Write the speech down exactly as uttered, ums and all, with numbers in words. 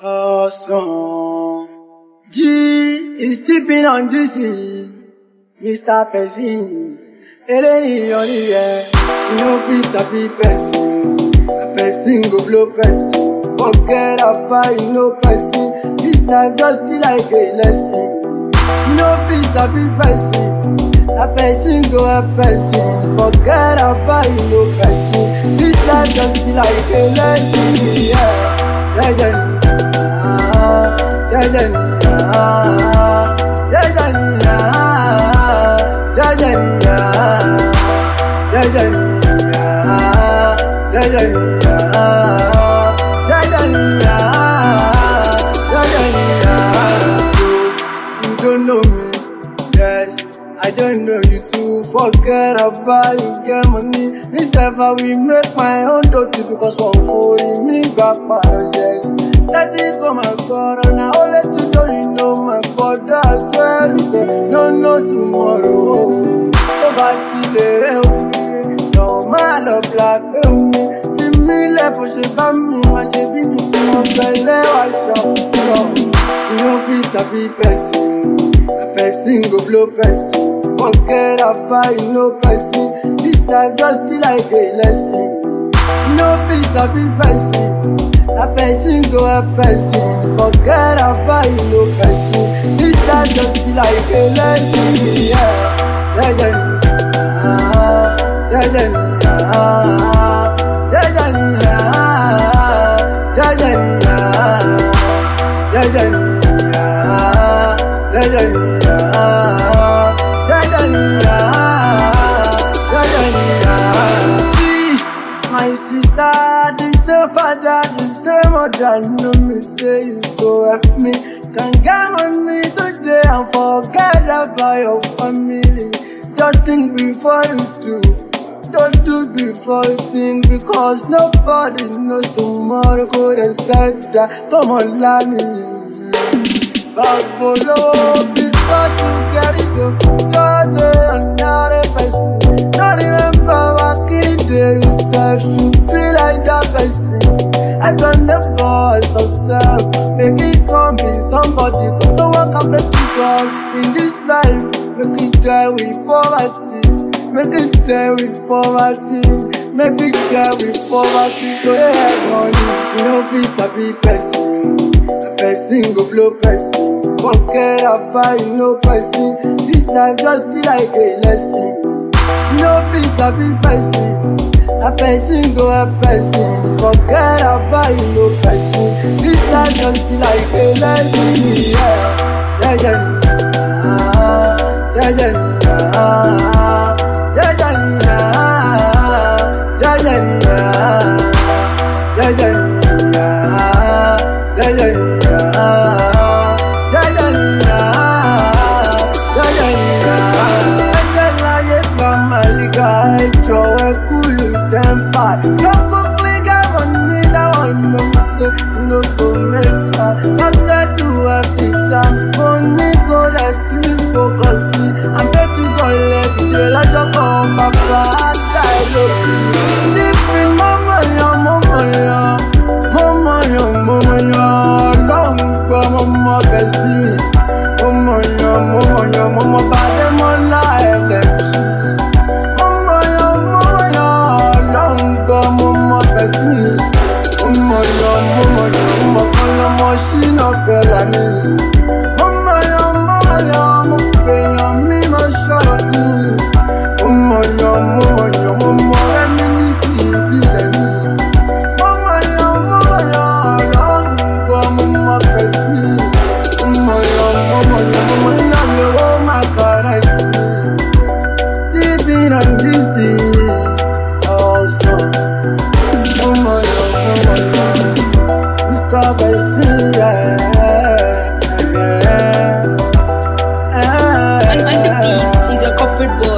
Awesome. G is tipping on this is Mister Person. Eleni on the air. You know peace a be person. A person go blow person. Forget about you know person. This life just be like a lesson. You know peace a be person. A person go a person. Forget about you know person. This life just be like a lesson. Yeah. Jajani, ah, Jajani, ah, Jajani, ah, Jajani, ah, Jajani, ah, Jajani, ah, Jajani, ah, Jajani, ah. You don't know me, yes, I don't know you too. Forget about you, get money. Myself, I will make my own dirty because one for me back my yes. Let it come and go on. I only to know you know my father. I swear no, no tomorrow. Nobody help me. Your man of black help me. Give me left for she ban me. My she be me to my belly. I shop. You know peace a be person. A person go blow person. Forget about you know person. This life just be like a lesson. You know peace a be person. A person go a person. Forget about you know person. This life just be like a lesson. Yeah, Jajani, ah, Jajani, ah, Jajani, ah, Jajani, ah, Jajani, ah, Jajani, ah, Jajani, ah. See, my sister, the same father, the same mother, know me say you go help me. Can get money today and forget about your family. Just think before you do, don't do before you think, because nobody knows tomorrow could have said that. Come on, Lani. Babolo, because you get it, you don't another person. Don't remember what kid yourself should be like that person. I done the boss of self, make it come be somebody, cause no one can bless you God in this life. Make it die with poverty, make it die with poverty, make it die with poverty. So yeah, money, you know peace a be person. A person go blow person. Forget about you know person. This life just be like a lesson. You know peace a be person. A person go a person. Forget about you know person. This life just be like a lesson. Yeah, Jajani, ah, Jajani, ah, Jajani, ah, Jajani, ah, Jajani, ah, Jajani, ah. I draw a cool temper. Your book like I want me, that one no say no go make her. Not try to have the time, money go that to focus. I'm bet to go let you like a come back. I love you. Deep in mama, ya mama, ya mama, ya mama, ya long for mama, Bessie. Mama, ya mama, ya mama, bad mama, election. Mama Bessie, Mama ya, Mama ya, Mama kala machine belani. Mama ya, Mama ya, Mama ya, mi masharani. Mama ya, Mama ya, Mama reminisci bilani. Mama ya, Mama ya, Rangwa Mama Bessie. Mama ya, Mama ya, Mama ina lewo makarai. Tibi na ngisi. Mister Bessie, yeah, yeah, yeah. And on the beat is a corporate boy.